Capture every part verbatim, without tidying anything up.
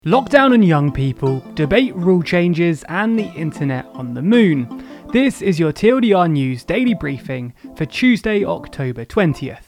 Lockdown and young people, debate rule changes, and the internet on the moon. This is your T L D R News daily briefing for Tuesday, October twentieth.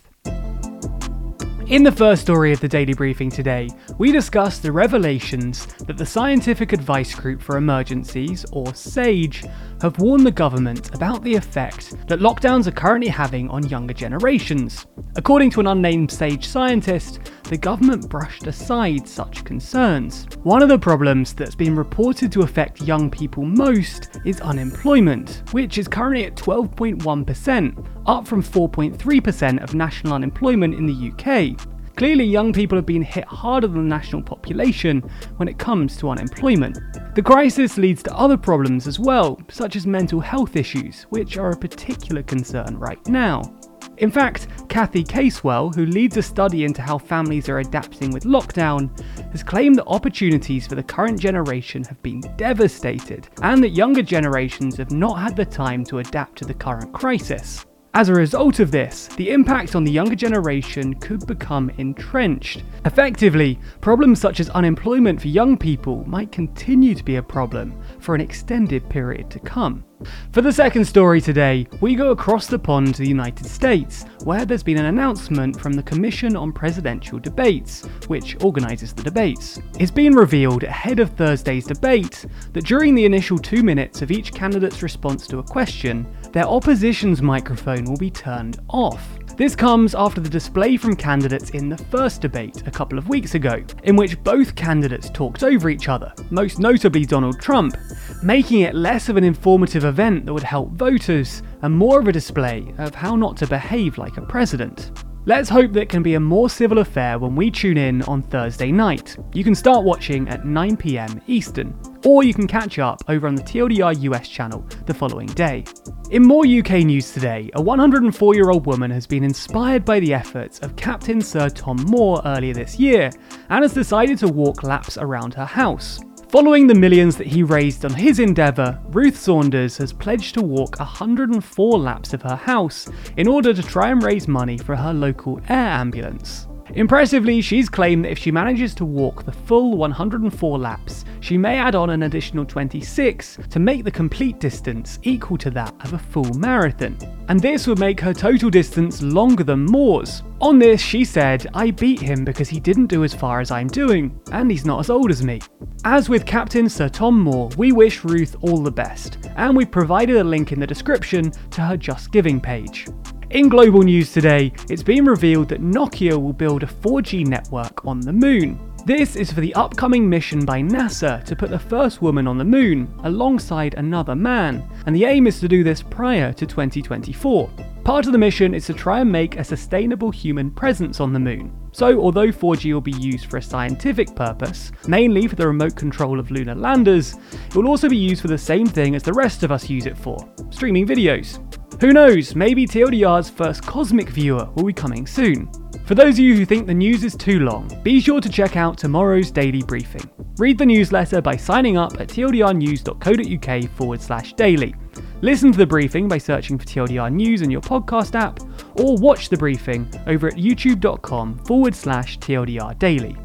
In the first story of the daily briefing today, we discuss the revelations that the Scientific Advice Group for Emergencies, or SAGE, have warned the government about the effect that lockdowns are currently having on younger generations. According to an unnamed SAGE scientist, the government brushed aside such concerns. One of the problems that's been reported to affect young people most is unemployment, which is currently at twelve point one percent, up from four point three percent of national unemployment in the U K. Clearly, young people have been hit harder than the national population when it comes to unemployment. The crisis leads to other problems as well, such as mental health issues, which are a particular concern right now. In fact, Kathy Casewell, who leads a study into how families are adapting with lockdown, has claimed that opportunities for the current generation have been devastated, and that younger generations have not had the time to adapt to the current crisis. As a result of this, the impact on the younger generation could become entrenched. Effectively, problems such as unemployment for young people might continue to be a problem for an extended period to come. For the second story today, we go across the pond to the United States, where there's been an announcement from the Commission on Presidential Debates, which organises the debates. It's been revealed ahead of Thursday's debate that during the initial two minutes of each candidate's response to a question, their opposition's microphone will be turned off. This comes after the display from candidates in the first debate a couple of weeks ago, in which both candidates talked over each other, most notably Donald Trump, making it less of an informative event that would help voters and more of a display of how not to behave like a president. Let's hope that it can be a more civil affair when we tune in on Thursday night. You can start watching at nine p.m. Eastern, or you can catch up over on the T L D R U S channel the following day. In more U K news today, a one hundred four year old woman has been inspired by the efforts of Captain Sir Tom Moore earlier this year, and has decided to walk laps around her house. Following the millions that he raised on his endeavour, Ruth Saunders has pledged to walk one hundred four laps of her house in order to try and raise money for her local air ambulance. Impressively, she's claimed that if she manages to walk the full one hundred four laps, she may add on an additional twenty-six to make the complete distance equal to that of a full marathon. And this would make her total distance longer than Moore's. On this, she said, "I beat him because he didn't do as far as I'm doing, and he's not as old as me." As with Captain Sir Tom Moore, we wish Ruth all the best, and we've provided a link in the description to her Just Giving page. In global news today, it's been revealed that Nokia will build a four G network on the moon. This is for the upcoming mission by NASA to put the first woman on the moon, alongside another man, and the aim is to do this prior to twenty twenty-four. Part of the mission is to try and make a sustainable human presence on the moon. So although four G will be used for a scientific purpose, mainly for the remote control of lunar landers, it will also be used for the same thing as the rest of us use it for, streaming videos. Who knows, maybe T L D R's first cosmic viewer will be coming soon. For those of you who think the news is too long, be sure to check out tomorrow's daily briefing. Read the newsletter by signing up at tldrnews.co.uk forward slash daily. Listen to the briefing by searching for T L D R News in your podcast app, or watch the briefing over at youtube.com forward slash TLDR daily.